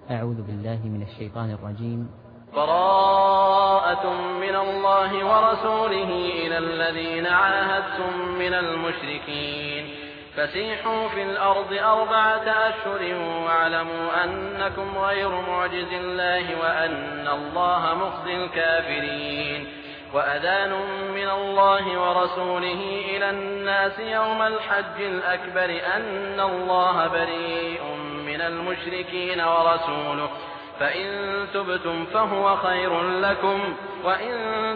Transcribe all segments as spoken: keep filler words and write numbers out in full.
أعوذ بالله من الشيطان الرجيم. براءة من الله ورسوله إلى الذين عاهدتم من المشركين فسيحوا في الأرض أربعة أشهر واعلموا أنكم غير معجز الله وأن الله مخزي الكافرين. وأذان من الله ورسوله إلى الناس يوم الحج الأكبر أن الله بريء من المشركين ورسوله فإن تبتم فهو خير لكم وإن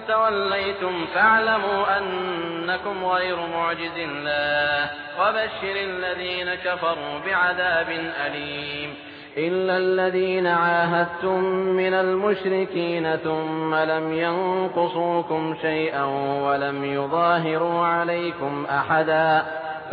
توليتم فاعلموا أنكم غير معجز الله وبشر الذين كفروا بعذاب أليم. إلا الذين عاهدتم من المشركين ثم لم ينقصوكم شيئا ولم يظاهروا عليكم أحدا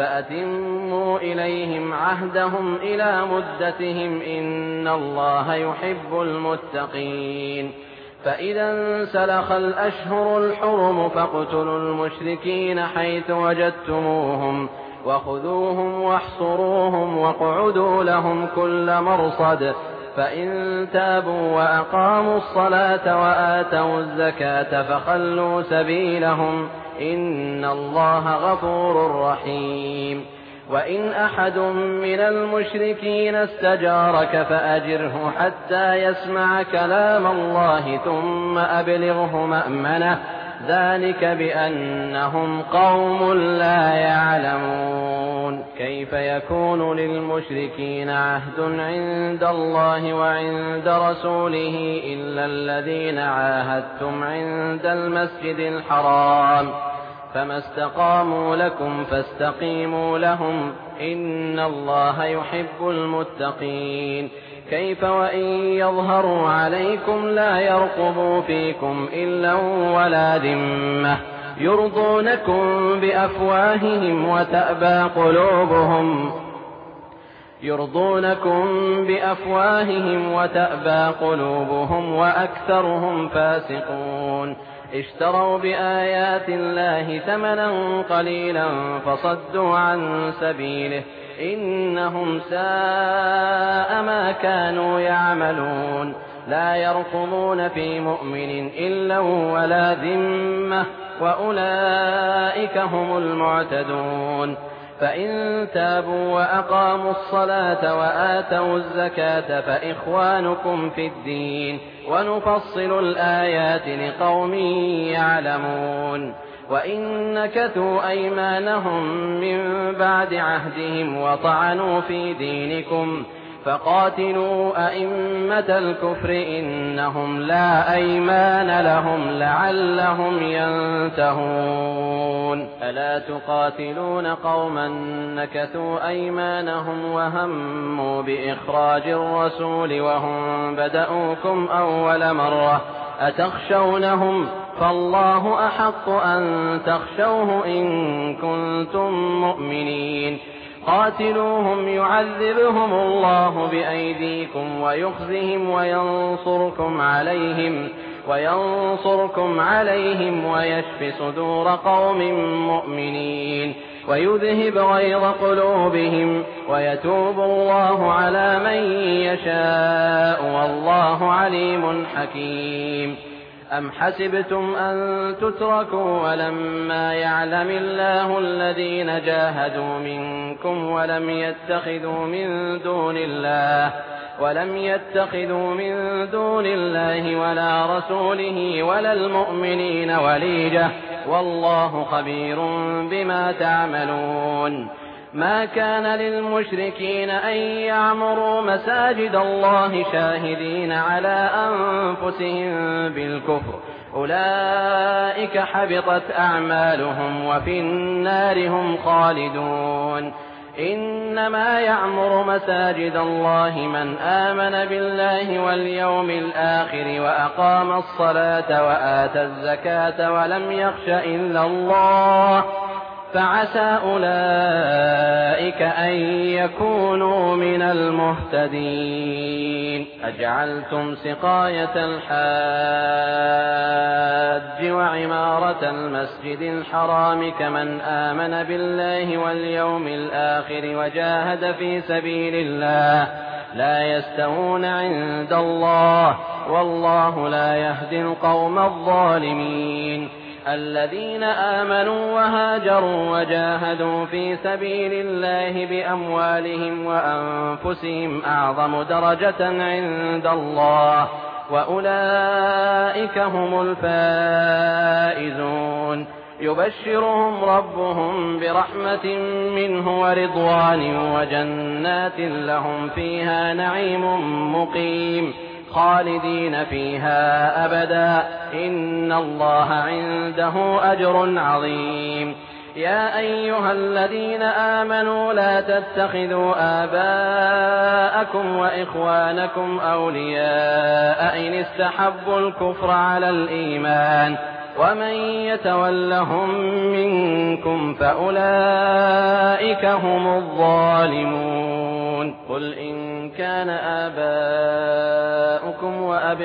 فأتموا إليهم عهدهم إلى مدتهم إن الله يحب المتقين. فإذا انسلخ الأشهر الحرم فاقتلوا المشركين حيث وجدتموهم وخذوهم واحصروهم واقعدوا لهم كل مرصد فإن تابوا وأقاموا الصلاة وآتوا الزكاة فخلوا سبيلهم إن الله غفور رحيم. وإن أحد من المشركين استجارك فأجره حتى يسمع كلام الله ثم أبلغه مأمنه ذلك بأنهم قوم لا يعلمون. كيف يكون للمشركين عهد عند الله وعند رسوله إلا الذين عاهدتم عند المسجد الحرام فما استقاموا لكم فاستقيموا لهم إن الله يحب المتقين. كيف وإن يظهروا عليكم لا يرقبوا فيكم إلا ولا ذمة يرضونكم بأفواههم وتأبى قلوبهم يرضونكم بأفواههم وتأبى قلوبهم وأكثرهم فاسقون. اشتروا بآيات الله ثمنا قليلا فصدوا عن سبيله إنهم ساء ما كانوا يعملون. لا يرقبون في مؤمن إلا ولا ذمة وأولئك هم المعتدون. فإن تابوا وأقاموا الصلاة وآتوا الزكاة فإخوانكم في الدين ونفصل الآيات لقوم يعلمون. وإن نكثوا أيمانهم من بعد عهدهم وطعنوا في دينكم فقاتلوا أئمة الكفر إنهم لا أيمان لهم لعلهم ينتهون. ألا تقاتلون قوما نكثوا أيمانهم وهموا بإخراج الرسول وهم بدأوكم أول مرة أتخشونهم فالله أحق أن تخشوه إن كنتم مؤمنين. قاتلوهم يعذبهم الله بأيديكم ويخزهم وينصركم عليهم وينصركم عليهم ويشف صدور قوم مؤمنين ويذهب غيظ قلوبهم ويتوب الله على من يشاء والله عليم حكيم. أم حسبتم أن تتركوا ولما يعلم الله الذين جاهدوا منكم ولم يتخذوا من دون الله ولم يتخذوا من دون الله ولا رسوله ولا المؤمنين وليجة والله خبير بما تعملون. ما كان للمشركين أن يعمروا مساجد الله شاهدين على أنفسهم بالكفر أولئك حبطت أعمالهم وفي النار هم خالدون. إنما يعمر مساجد الله من آمن بالله واليوم الآخر وأقام الصلاة وآتى الزكاة ولم يخش إلا الله فعسى أولئك أن يكونوا من المهتدين. أجعلتم سقاية الحاج وعمارة المسجد الحرام كمن آمن بالله واليوم الآخر وجاهد في سبيل الله لا يستوون عند الله والله لا يهدي القوم الظالمين. الذين آمنوا وهاجروا وجاهدوا في سبيل الله بأموالهم وأنفسهم أعظم درجة عند الله وأولئك هم الفائزون. يبشرهم ربهم برحمة منه ورضوان وجنات لهم فيها نعيم مقيم خالدين فيها أبدا إن الله عنده أجر عظيم. يا أيها الذين آمنوا لا تتخذوا آباءكم وإخوانكم أولياء إن استحبوا الكفر على الإيمان ومن يتولهم منكم فأولئك هم الظالمون. قل إن كان آباؤكم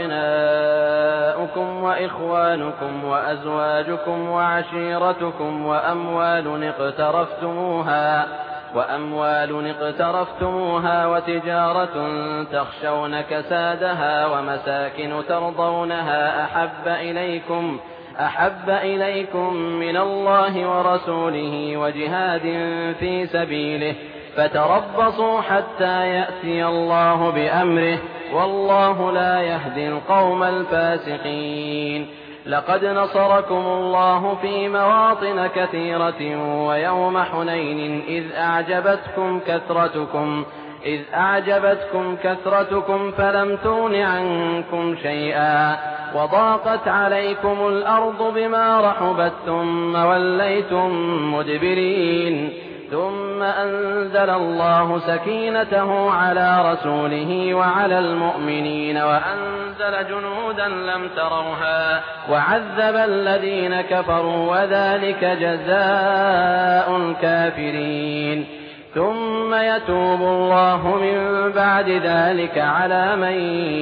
وأبناؤكم وإخوانكم وأزواجكم وعشيرتكم وأموال اقترفتموها وأموال اقترفتموها وتجارة تخشون كسادها ومساكن ترضونها أحب إليكم أحب إليكم من الله ورسوله وجهاد في سبيله فتربصوا حتى يأتي الله بأمره والله لا يهدي القوم الفاسقين. لقد نصركم الله في مواطن كثيرة ويوم حنين إذ أعجبتكم كثرتكم إذ أعجبتكم كثرتكم فلم تغن عنكم شيئا وضاقت عليكم الأرض بما رحبت ثم وليتم مدبرين ثم أنزل الله سكينته على رسوله وعلى المؤمنين وأنزل جنودا لم تروها وعذب الذين كفروا وذلك جزاء الكافرين. ثم يتوب الله من بعد ذلك على من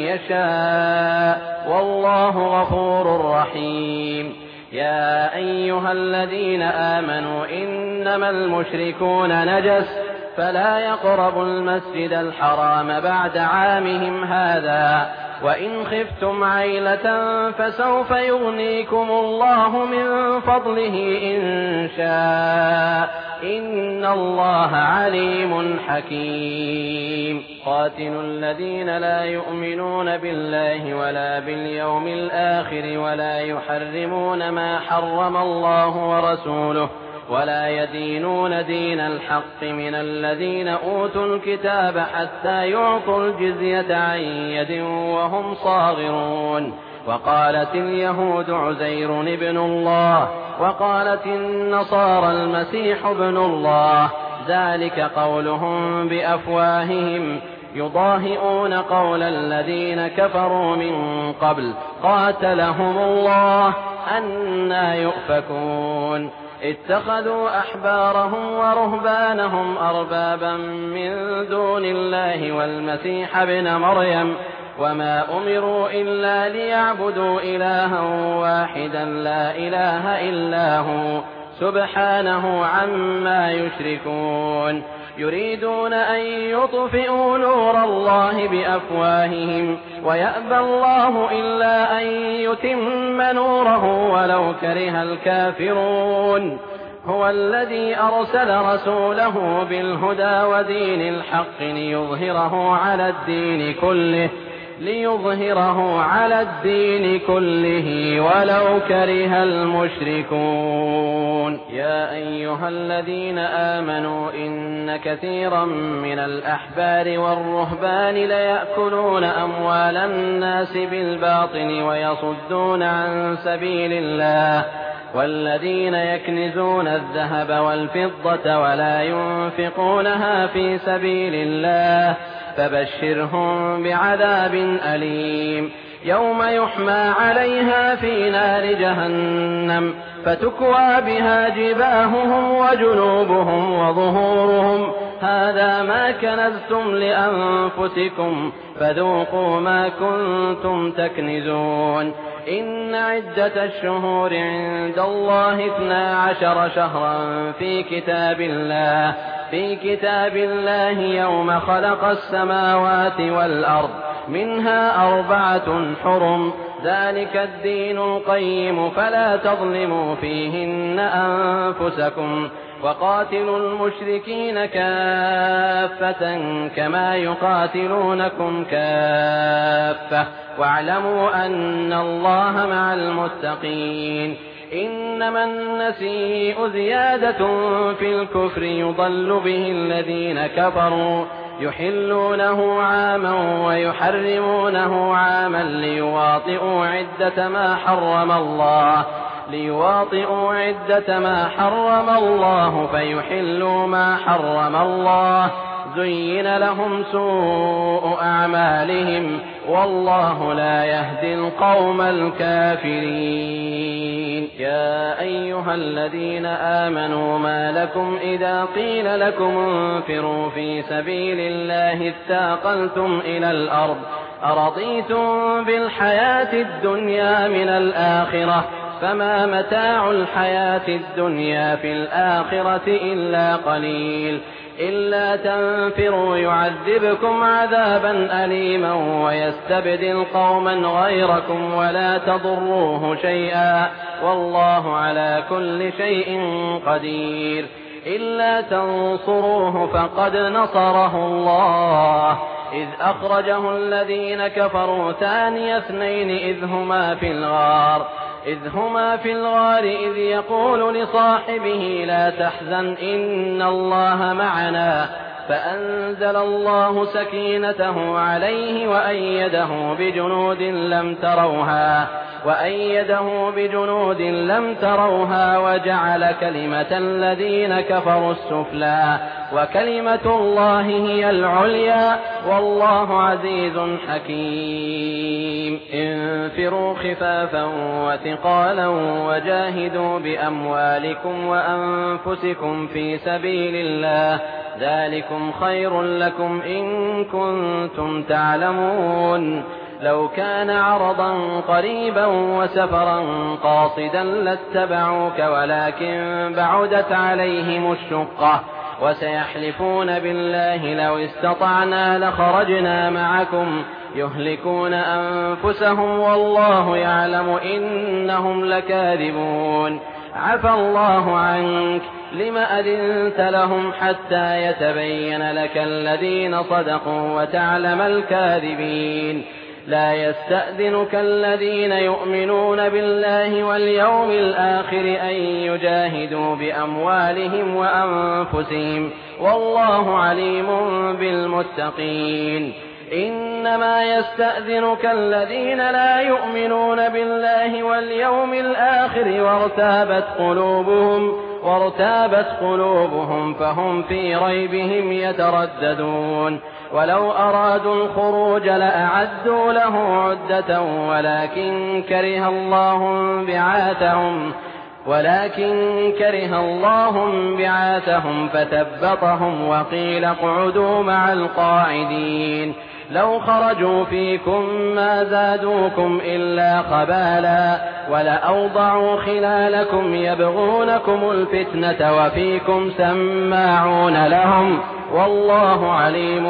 يشاء والله غفور رحيم. يا أيها الذين آمنوا إنما المشركون نجس فلا يقربوا المسجد الحرام بعد عامهم هذا وإن خفتم عيلة فسوف يغنيكم الله من فضله إن شاء إن الله عليم حكيم. قاتلوا الذين لا يؤمنون بالله ولا باليوم الآخر ولا يحرمون ما حرم الله ورسوله ولا يدينون دين الحق من الذين أوتوا الكتاب حتى يعطوا الجزية عن يد وهم صاغرون. وقالت اليهود عزير ابن الله وقالت النصارى المسيح ابن الله ذلك قولهم بأفواههم يضاهئون قول الذين كفروا من قبل قاتلهم الله أنى يؤفكون. اتخذوا أحبارهم ورهبانهم أربابا من دون الله والمسيح ابن مريم وما أمروا إلا ليعبدوا إلها واحدا لا إله إلا هو سبحانه عما يشركون. يريدون أن يطفئوا نور الله بأفواههم ويأبى الله إلا أن يتم نوره ولو كره الكافرون. هو الذي أرسل رسوله بالهدى ودين الحق ليظهره على الدين كله ليظهره على الدين كله ولو كره المشركون. يا أيها الذين آمنوا إن كثيرا من الأحبار والرهبان ليأكلون أموال الناس بالباطل ويصدون عن سبيل الله والذين يكنزون الذهب والفضة ولا ينفقونها في سبيل الله فبشرهم بعذاب أليم. يوم يحمى عليها في نار جهنم فتكوى بها جباههم وجنوبهم وظهورهم هذا ما كنزتم لأنفسكم فذوقوا ما كنتم تكنزون. إن عدة الشهور عند الله اثنا عشر شهرا في كتاب الله في كتاب الله يوم خلق السماوات والأرض منها أربعة حرم ذلك الدين القيم فلا تظلموا فيهن أنفسكم وقاتلوا المشركين كافة كما يقاتلونكم كافة واعلموا أن الله مع المتقين إنما النسيء زيادة في الكفر يضل به الذين كفروا يحلونه عاما ويحرمونه عاما ليواطئوا عدة ما حرم الله ليواطئوا عدة ما حرم الله فيحلوا ما حرم الله زين لهم سوء أعمالهم والله لا يهدي القوم الكافرين. يا أيها الذين آمنوا ما لكم إذا قيل لكم انفروا في سبيل الله اثاقلتم إلى الأرض أرضيتم بالحياة الدنيا من الآخرة فما متاع الحياة الدنيا في الآخرة إلا قليل إلا تنفروا يعذبكم عذابا أليما ويستبدل قوما غيركم ولا تضروه شيئا والله على كل شيء قدير إلا تنصروه فقد نصره الله إذ أخرجه الذين كفروا ثاني اثنين إذ هما في الغار إذ هما في الغار إذ يقول لصاحبه لا تحزن إن الله معنا فأنزل الله سكينته عليه وأيده بجنود لم تروها وأيده بجنود لم تروها وجعل كلمة الذين كفروا السفلى وكلمة الله هي العليا والله عزيز حكيم. انفروا خفافا وثقالا وجاهدوا بأموالكم وأنفسكم في سبيل الله ذلكم خير لكم إن كنتم تعلمون. لو كان عرضا قريبا وسفرا قاصدا لاتبعوك ولكن بعدت عليهم الشقة وسيحلفون بالله لو استطعنا لخرجنا معكم يهلكون أنفسهم والله يعلم إنهم لكاذبون. عفى الله عنك لم أذنت لهم حتى يتبين لك الذين صدقوا وتعلم الكاذبين. لا يستأذنك الذين يؤمنون بالله واليوم الآخر أن يجاهدوا بأموالهم وأنفسهم والله عليم بالمتقين. إنما يستأذنك الذين لا يؤمنون بالله واليوم الآخر وارتابت قلوبهم وارتابت قلوبهم فهم في ريبهم يترددون. ولو أرادوا الخروج لأعدوا له عدة ولكن كره الله بعاثهم ولكن كره الله بعاثهم فثبطهم وقيل اقعدوا مع القاعدين. لو خرجوا فيكم ما زادوكم إلا خبالا ولأوضعوا خلالكم يبغونكم الفتنة وفيكم سماعون لهم والله عليم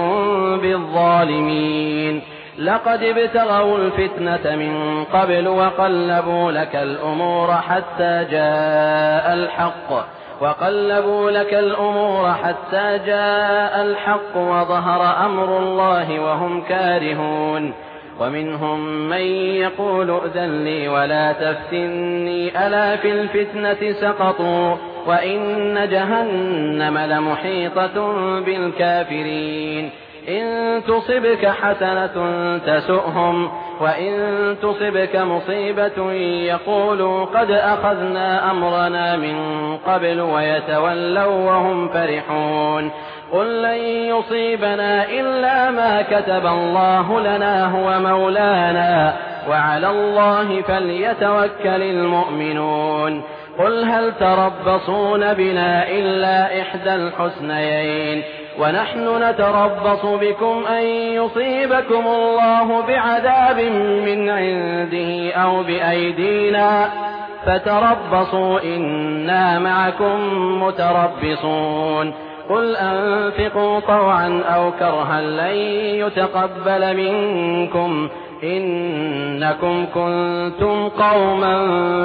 بالظالمين. لقد ابتغوا الفتنة من قبل وقلبوا لك الأمور حتى جاء الحق وقلبوا لك الأمور حتى جاء الحق وظهر أمر الله وهم كارهون. ومنهم من يقول ائذن لي ولا تفتني ألا في الفتنة سقطوا وإن جهنم لمحيطة بالكافرين. إن تصبك حسنة تسؤهم وإن تصبك مصيبة يقولوا قد أخذنا أمرنا من قبل ويتولوا وهم فرحون. قل لن يصيبنا إلا ما كتب الله لنا هو مولانا وعلى الله فليتوكل المؤمنون. قل هل تربصون بنا إلا إحدى الحسنيين ونحن نتربص بكم أن يصيبكم الله بعذاب من عنده أو بأيدينا فتربصوا إنا معكم متربصون. قل أنفقوا طوعا أو كرها لن يتقبل منكم إنكم كنتم قوما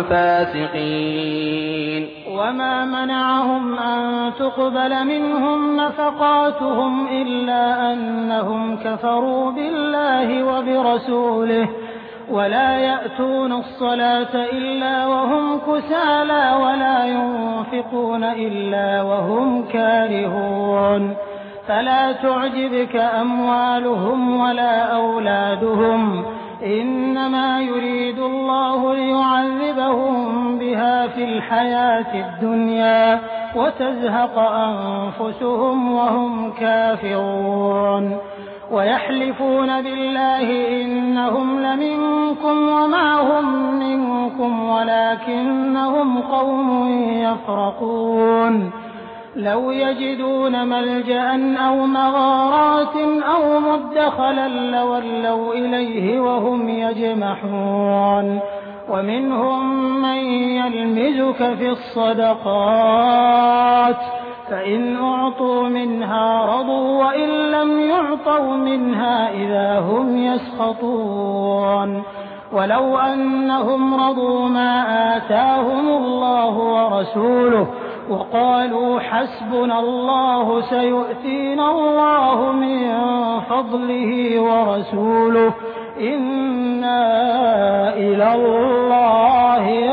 فاسقين. وما منعهم أن تقبل منهم نفقاتهم إلا أنهم كفروا بالله وبرسوله ولا يأتون الصلاة إلا وهم كسالى ولا ينفقون إلا وهم كارهون. فلا تعجبك أموالهم ولا أولادهم إنما يريد الله ليعذبهم بها في الحياة الدنيا وتزهق أنفسهم وهم كافرون. ويحلفون بالله إنهم لمنكم وما هم منكم ولكنهم قوم يفرقون. لو يجدون ملجأ أو مغارات أو مدخلا لولوا إليه وهم يجمحون. ومنهم من يلمزك في الصدقات فإن أعطوا منها رضوا وإن لم يعطوا منها إذا هم يسخطون. ولو أنهم رضوا ما آتاهم الله ورسوله وقالوا حسبنا الله سيؤتينا الله من فضله ورسوله إنا إلى الله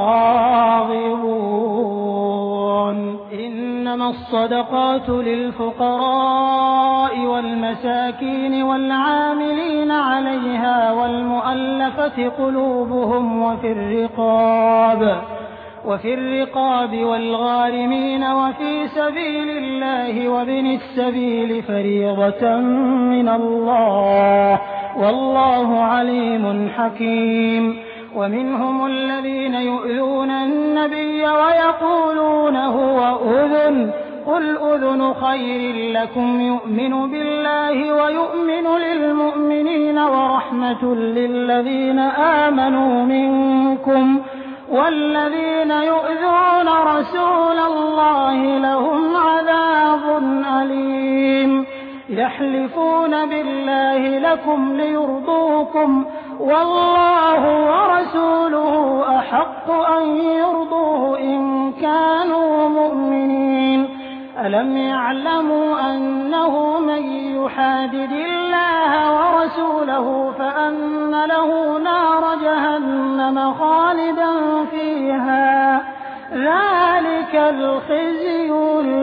راغبون. إنما الصدقات للفقراء والمساكين والعاملين عليها والمؤلفة قلوبهم وفي الرقاب وفي الرقاب والغارمين وفي سبيل الله وابن السبيل فريضة من الله والله عليم حكيم. ومنهم الذين يؤذون النبي ويقولون هو أذن قل أذن خير لكم يؤمن بالله ويؤمن للمؤمنين ورحمة للذين آمنوا منكم والذين يؤذون رسول الله لهم عذاب أليم. يحلفون بالله لكم ليرضوكم والله ورسوله أحق أن يرضوه إن كانوا مؤمنين. ألم يعلموا أنه من يحادد الله ورسوله فأن له نار جهنم خالدا فيها ذلك الخزي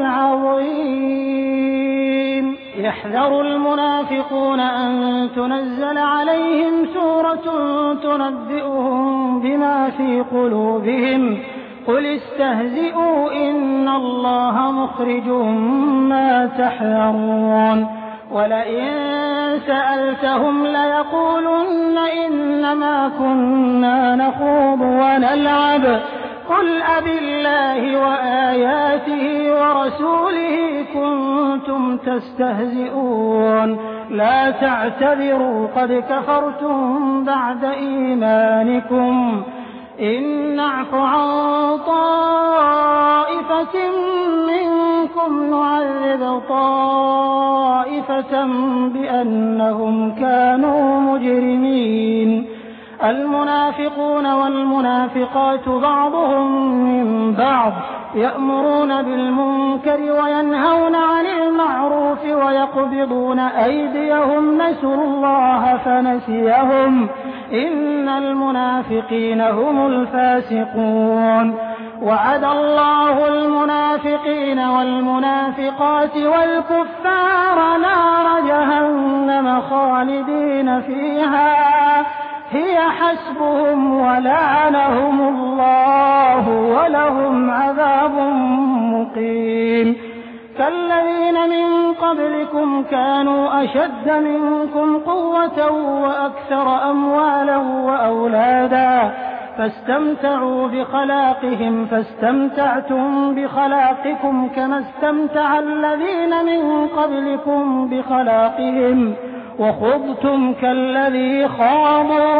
العظيم. يحذر المنافقون أن تنزل عليهم سورة تنبئهم بما في قلوبهم قل استهزئوا إن الله مخرج ما تحذرون. ولئن سألتهم ليقولن إنما كنا نخوض ونلعب قل أبالله وآياته ورسوله كنتم تستهزئون لا تعتذروا قد كفرتم بعد إيمانكم إن نعف عن طائفة منكم نعذب طائفة بأنهم كانوا مجرمين. المنافقون والمنافقات بعضهم من بعض يأمرون بالمنكر وينهون عن المعروف ويقبضون أيديهم نسوا الله فنسيهم إن المنافقين هم الفاسقون. وعد الله المنافقين والمنافقات والكفار نار جهنم خالدين فيها هي حسبهم ولعنهم الله ولهم عذاب مقيم. كالذين من قبلكم كانوا أشد منكم قوة وأكثر أموالا وأولادا فاستمتعوا بخلاقهم فاستمتعتم بخلاقكم كما استمتع الذين من قبلكم بخلاقهم وخضتم كالذي خاضوا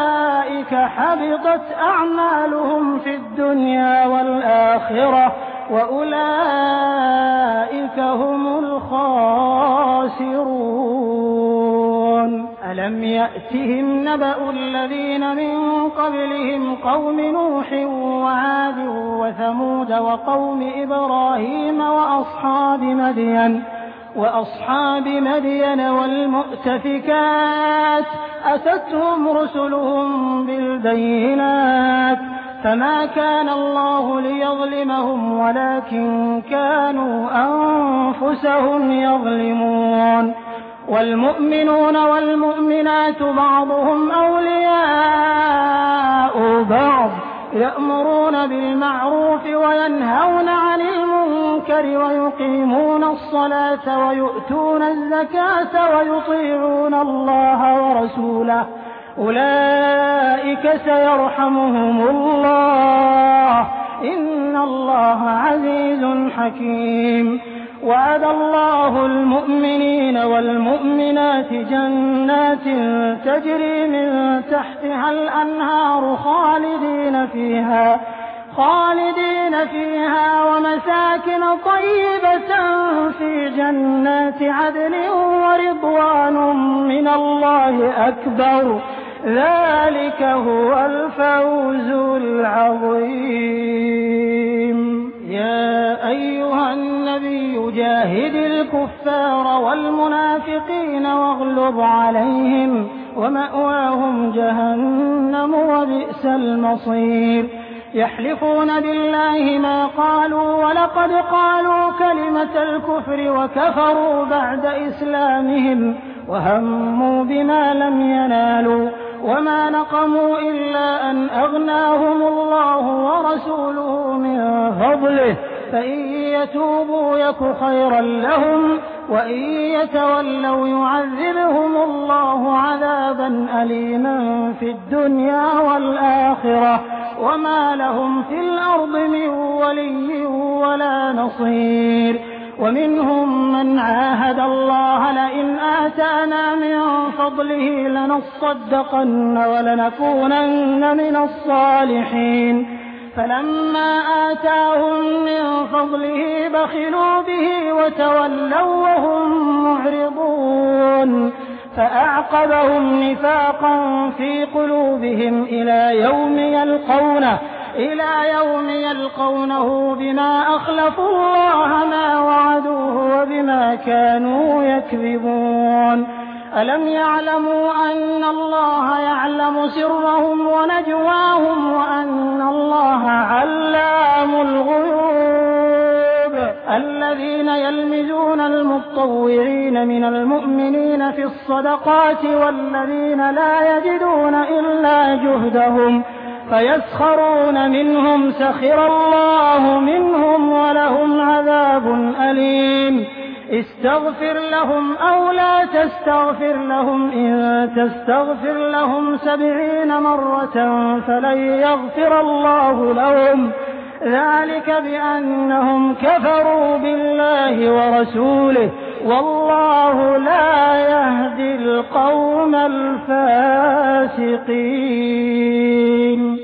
أولئك حبطت أعمالهم في الدنيا والآخرة وأولئك هم الخاسرون. ألم يأتهم نبأ الذين من قبلهم قوم نوح وعاد وثمود وقوم إبراهيم وأصحاب مدين وأصحاب مدين والمؤتفكات أتتهم رسلهم بالبينات فما كان الله ليظلمهم ولكن كانوا أنفسهم يظلمون. والمؤمنون والمؤمنات بعضهم أولياء بعض يأمرون بالمعروف وينهون عن المنكر ويقيمون الصلاة ويؤتون الزكاة ويطيعون الله ورسوله أولئك سيرحمهم الله إن الله عزيز حكيم. وعد الله المؤمنين والمؤمنات جنات تجري من تحتها الأنهار خالدين فيها خالدين فيها ومساكن طيبة في جنات عدن ورضوان من الله أكبر ذلك هو الفوز العظيم. يا أيها النبي جاهد الكفار والمنافقين واغلظ عليهم ومأواهم جهنم وبئس المصير. يحلفون بالله ما قالوا ولقد قالوا كلمة الكفر وكفروا بعد إسلامهم وهموا بما لم ينالوا وما نقموا إلا أن أغناهم الله ورسوله من فضله فإن يتوبوا يك خيرا لهم وإن يتولوا يعذبهم الله عذابا أليما في الدنيا والآخرة وما لهم في الأرض من ولي ولا نصير. ومنهم من عاهد الله لئن آتانا من فضله لنصدقن ولنكونن من الصالحين فلما آتاهم من فضله بخلوا به وتولوا وهم معرضون فأعقبهم نفاقا في قلوبهم إلى يوم يلقونه إلى يوم يلقونه بما أخلفوا الله ما وعدوه وبما كانوا يكذبون. ألم يعلموا أن الله يعلم سرهم ونجواهم وأن الله علام الغيوب. الذين يلمزون المتطوعين من المؤمنين في الصدقات والذين لا يجدون إلا جهدهم فيسخرون منهم سخر الله منهم ولهم عذاب أليم. استغفر لهم أو لا تستغفر لهم إن تستغفر لهم سبعين مرة فلن يغفر الله لهم ذلك بأنهم كفروا بالله ورسوله والله لا يهدي القوم الفاسقين.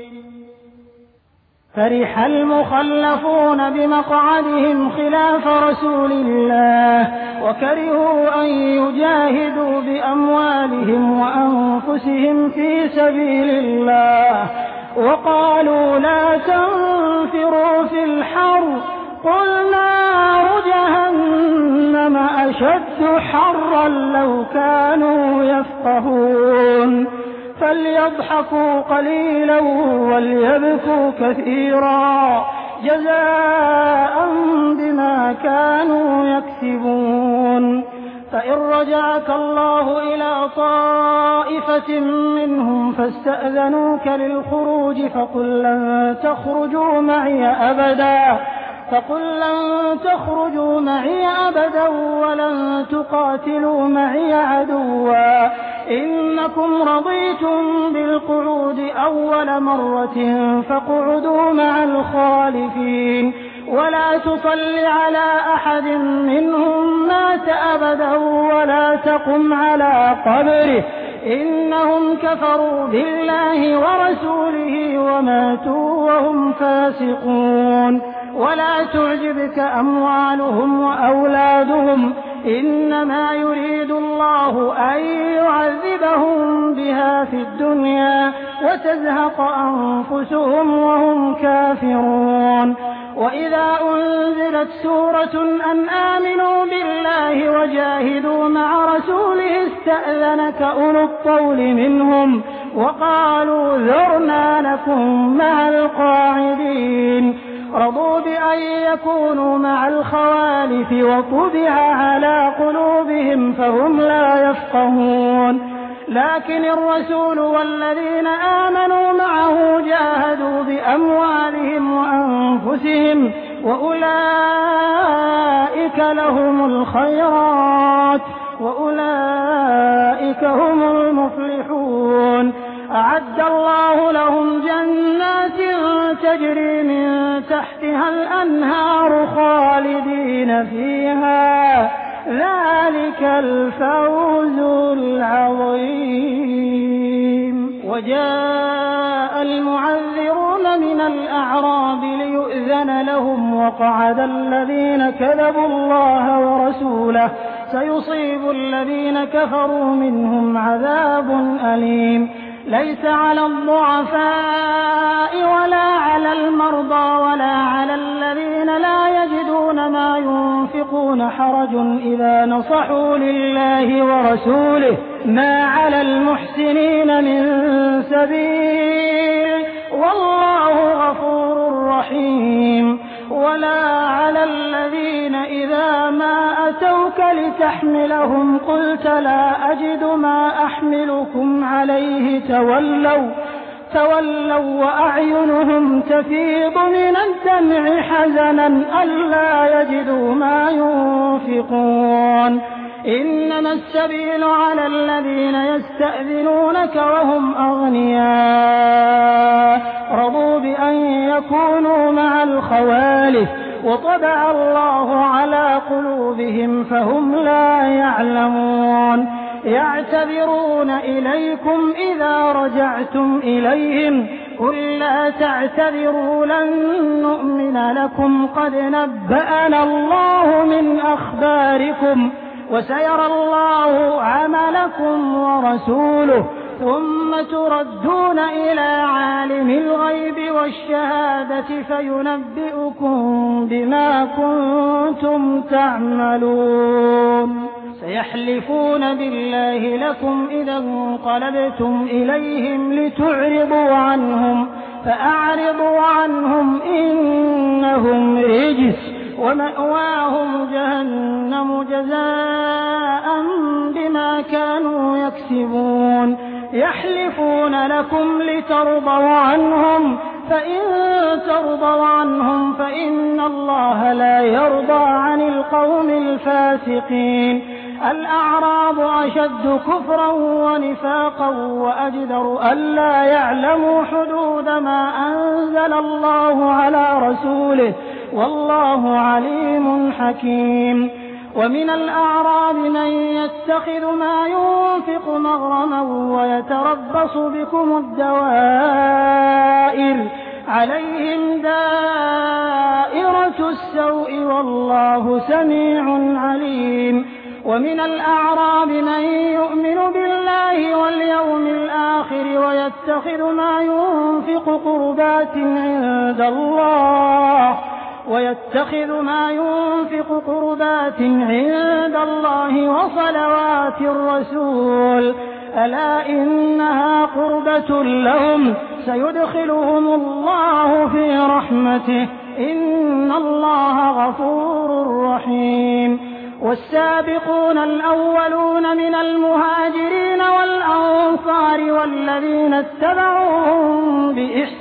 فرح المخلفون بمقعدهم خلاف رسول الله وكرهوا أن يجاهدوا بأموالهم وأنفسهم في سبيل الله وقالوا لا تنفروا في الحر قل نار جهنم أشد حرا لو كانوا يفقهون فليضحكوا قليلا وليبكوا كثيرا جزاء بما كانوا يكسبون. فإن رجعك الله إلى طائفة منهم فاستأذنوك للخروج فقل لن تخرجوا معي أبدا فقل لن تخرجوا معي أبدا ولن تقاتلوا معي عدوا إنكم رضيتم بالقعود أول مرة فاقعدوا مع الخالفين ولا تصل على أحد منهم مات أبدا ولا تقم على قبره إنهم كفروا بالله ورسوله وماتوا وهم فاسقون ولا تعجبك أموالهم وأولادهم إنما يريد الله أن يعذبهم بها في الدنيا وتزهق أنفسهم وهم كافرون. وإذا أنزلت سورة أن آمنوا بالله وجاهدوا مع رسوله استأذنك أولو الطول منهم وقالوا ذرنا نكن مع القاعدين. رضوا بأن يكونوا مع الخوالف وطبع على قلوبهم فهم لا يفقهون. لكن الرسول والذين آمنوا معه جاهدوا بأموالهم وأنفسهم وأولئك لهم الخيرات وأولئك هم المفلحون. أعد الله لهم جنات تجري من تحتها الأنهار خالدين فيها ذلك الفوز العظيم. وجاء المعذرون من الأعراب ليؤذن لهم وقعد الذين كذبوا الله ورسوله سيصيب الذين كفروا منهم عذاب أليم. ليس على الضعفاء ولا على المرضى ولا على الذين لا يجدون ما ينفقون حرج إذا نصحوا لله ورسوله ما على المحسنين من سبيل والله غفور رحيم. ولا على الذين إذا ما أتوك لتحملهم قلت لا أجد ما أحملكم عليه تولوا تولوا وأعينهم تفيض من الدمع حزنا ألا يجدوا ما ينفقون. إنما السبيل على الذين يستأذنونك وهم أغنياء رضوا بأن يكونوا مع الخوالف وطبع الله على قلوبهم فهم لا يعلمون. يعتذرون إليكم إذا رجعتم إليهم قل لا تعتذروا لن نؤمن لكم قد نبأنا الله من أخباركم وسيرى الله عملكم ورسوله ثم تردون إلى عالم الغيب والشهادة فينبئكم بما كنتم تعملون. سيحلفون بالله لكم إذا انقلبتم إليهم لتعرضوا عنهم فأعرضوا عنهم إنهم رجس ومأواهم جهنم جزاء بما كانوا يكسبون. يحلفون لكم لترضوا عنهم فإن ترضوا عنهم فإن الله لا يرضى عن القوم الفاسقين. الأعراب أشد كفرا ونفاقا وأجدر ألا يعلموا حدود ما أنزل الله على رسوله والله عليم حكيم. ومن الأعراب من يتخذ ما ينفق مغرما ويتربص بكم الدوائر عليهم دائرة السوء والله سميع عليم. ومن الأعراب من يؤمن بالله واليوم الآخر ويتخذ ما ينفق قربات عند الله ويتخذ ما ينفق قربات عند الله وصلوات الرسول ألا إنها قربة لهم سيدخلهم الله في رحمته إن الله غفور رحيم. والسابقون الأولون من المهاجرين والأنصار والذين اتبعوهم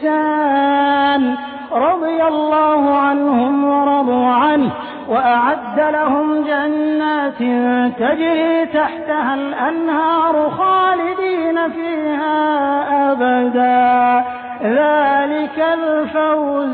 بإحسان رضي الله عنهم ورضوا عنه وأعد لهم جنات تجري تحتها الأنهار خالدين فيها أبدا ذلك الفوز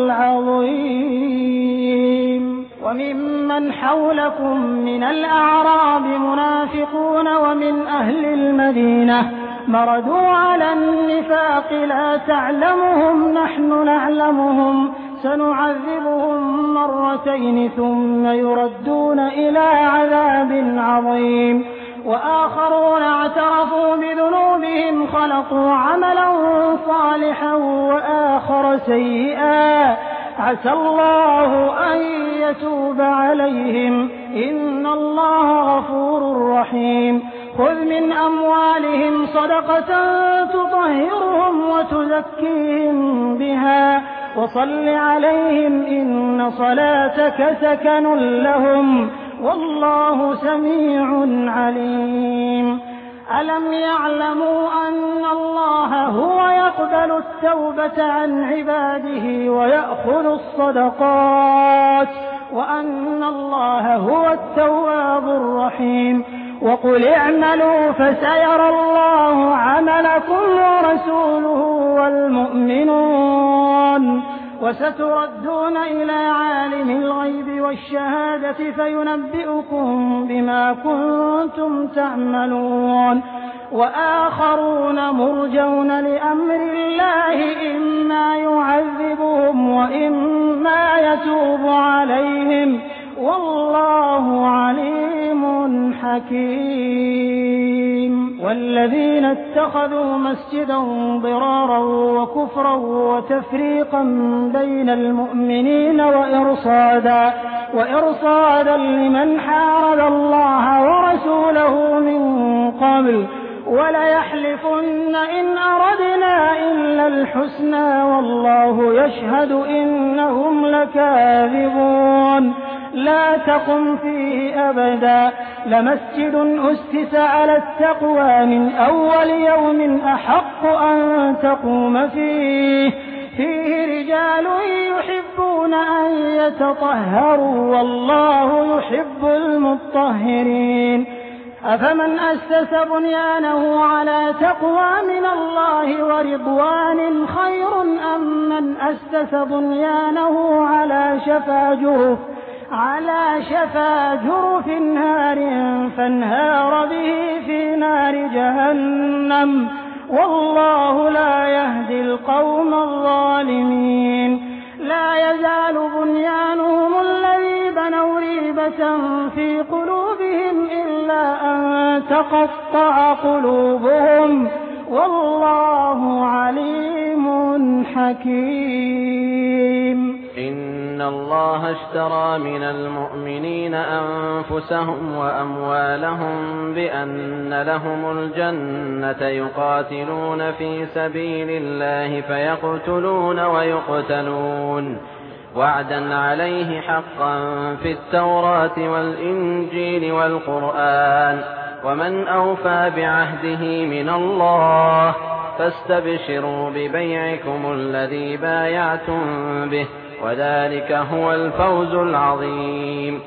العظيم. وممن حولكم من الأعراب منافقون ومن أهل المدينة مردوا على النفاق لا تعلمهم نحن نعلمهم سنعذبهم مرتين ثم يردون إلى عذاب عظيم. وآخرون اعترفوا بذنوبهم خلقوا عملا صالحا وآخر سيئا عسى الله أن يتوب عليهم إن الله غفور رحيم. خذ من أموالهم صدقة تطهرهم وتزكيهم بها وصل عليهم إن صلاتك سكن لهم والله سميع عليم. ألم يعلموا أن الله هو يقبل التوبة عن عباده ويأخذ الصدقات وأن الله هو التواب الرحيم. وقل اعملوا فسيرى الله عملكم ورسوله والمؤمنون وستردون إلى عالم الغيب والشهادة فينبئكم بما كنتم تعملون. وآخرون مرجون لأمر الله إما يعذبهم وإما يتوب عليهم والله عليم حكيم. والذين اتخذوا مسجدا ضرارا وكفرا وتفريقا بين المؤمنين وإرصادا, وإرصادا لمن حارب الله ورسوله من قبل وليحلفن إن أردنا إلا الحسنى والله يشهد إنهم لكاذبون. لا تقم فيه أبدا لمسجد أسس على التقوى من أول يوم أحق أن تقوم فيه فيه رجال يحبون أن يتطهروا والله يحب المطهرين. أفمن أسس بنيانه على تقوى من الله ورضوان خير أم من أسس بنيانه على شفا جرف على شفا جرف نار فانهار به في نار جهنم والله لا يهدي القوم الظالمين. لا يزال بنيانهم الذي بنوا ريبة في قلوبهم إلا أن تقطع قلوبهم والله عليم حكيم. إن الله اشترى من المؤمنين أنفسهم وأموالهم بأن لهم الجنة يقاتلون في سبيل الله فيقتلون ويقتلون وعدا عليه حقا في التوراة والإنجيل والقرآن ومن أوفى بعهده من الله فاستبشروا ببيعكم الذي بايعتم به وذلك هو الفوز العظيم.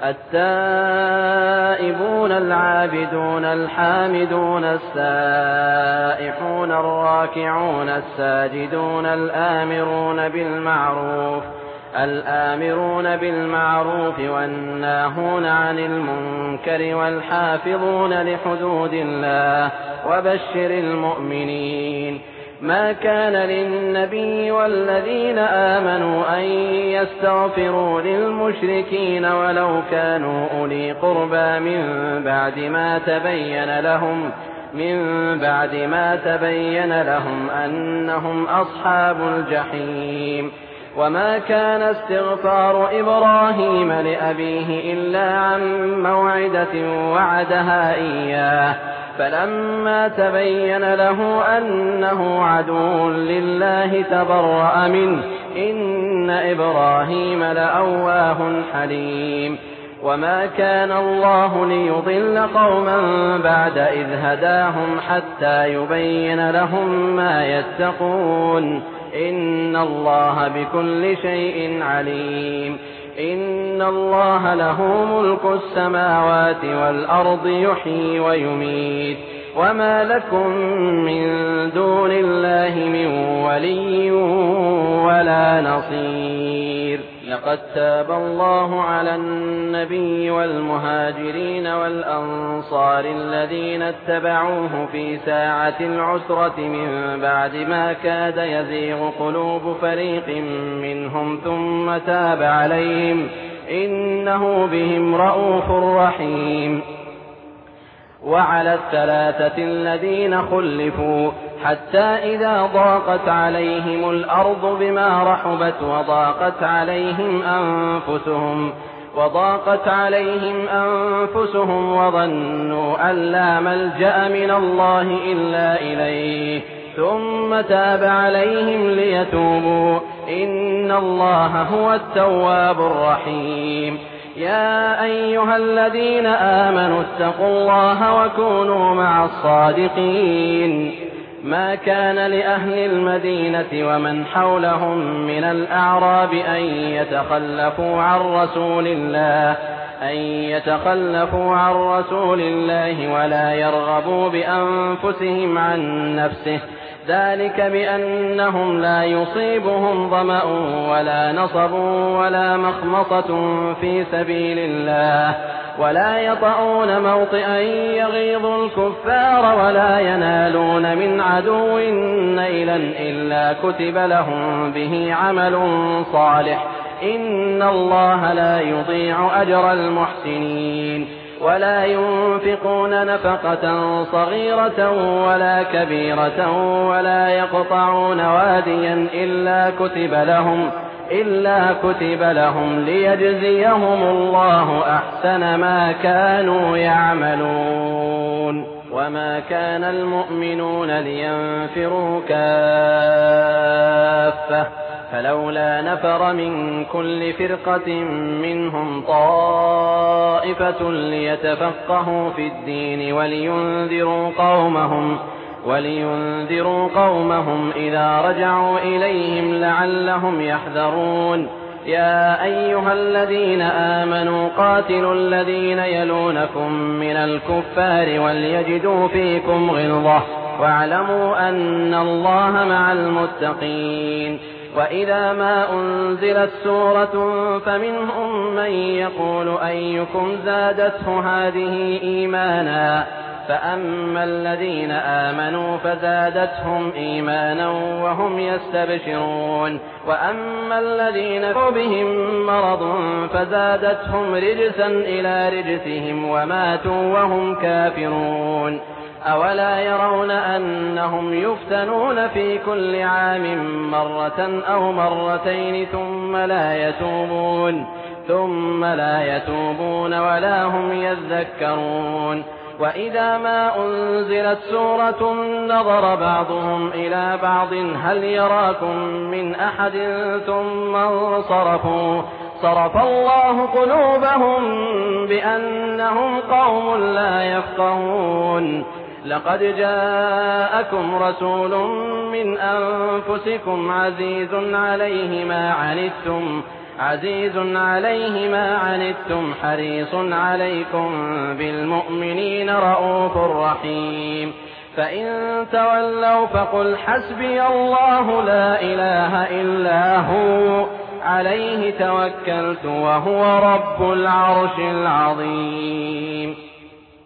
التائبون العابدون الحامدون السائحون الراكعون الساجدون الآمرون بالمعروف الآمرون بالمعروف والناهون عن المنكر والحافظون لحدود الله وبشر المؤمنين. ما كان للنبي والذين آمنوا أن يستغفروا للمشركين ولو كانوا أولي قربى من بعد ما تبين لهم من بعد ما تبين لهم أنهم أصحاب الجحيم. وما كان استغفار إبراهيم لأبيه إلا عن موعدة وعدها إياه فلما تبين له أنه عدو لله تبرأ منه إن إبراهيم لأواه حليم. وما كان الله ليضل قوما بعد إذ هداهم حتى يبين لهم ما يتقون إن الله بكل شيء عليم. إن الله له ملك السماوات والأرض يحيي ويميت وما لكم من دون الله من ولي ولا نصير. لقد تاب الله على النبي والمهاجرين والأنصار الذين اتبعوه في ساعة العسرة من بعد ما كاد يزيغ قلوب فريق منهم ثم تاب عليهم إنه بهم رءوف رحيم. وعلى الثلاثة الذين خلفوا حتى إذا ضاقت عليهم الأرض بما رحبت وضاقت عليهم أنفسهم وضاقت عليهم أنفسهم وظنوا أن لا ملجأ من الله إلا إليه ثم تاب عليهم ليتوبوا إن الله هو التواب الرحيم. يا أيها الذين آمنوا اتقوا الله وكونوا مع الصادقين. ما كان لأهل المدينة ومن حولهم من الأعراب أن يتخلفوا عن رسول الله أن يتخلفوا عن رسول الله ولا يرغبوا بأنفسهم عن نفسه ذلك بأنهم لا يصيبهم ظمأ ولا نصب ولا مخمصة في سبيل الله ولا يطؤون موطئا يغيظ الكفار ولا ينالون من عدو نيلا إلا كتب لهم به عمل صالح إن الله لا يضيع أجر المحسنين. ولا ينفقون نفقة صغيرة ولا كبيرة ولا يقطعون واديا إلا كتب لهم إلا كتب لهم ليجزيهم الله أحسن ما كانوا يعملون. وما كان المؤمنون لينفروا كافة فلولا نفر من كل فرقة منهم طائفة ليتفقهوا في الدين ولينذروا قومهم ولينذروا قومهم إذا رجعوا إليهم لعلهم يحذرون. يا أيها الذين آمنوا قاتلوا الذين يلونكم من الكفار وليجدوا فيكم غلظة واعلموا أن الله مع المتقين. وإذا ما أنزلت سورة فمنهم من يقول أيكم زادته هذه إيمانا فأما الذين آمنوا فزادتهم إيمانا وهم يستبشرون وأما الذين بهم مرض فزادتهم رجسا إلى رجسهم وماتوا وهم كافرون. أولا يرون أنهم يفتنون في كل عام مرة أو مرتين ثم لا يتوبون ثم لا يتوبون ولا هم يذكرون. وإذا ما أنزلت سورة نظر بعضهم إلى بعض هل يراكم من أحد ثم انصرفوا صرف الله قلوبهم بأنهم قوم لا يفقهون. لقد جاءكم رسول من أنفسكم عزيز عليه ما عنتم عزيز عليه ما عنتم حريص عليكم بالمؤمنين رءوف رحيم. فإن تولوا فقل حسبي الله لا إله إلا هو عليه توكلت وهو رب العرش العظيم.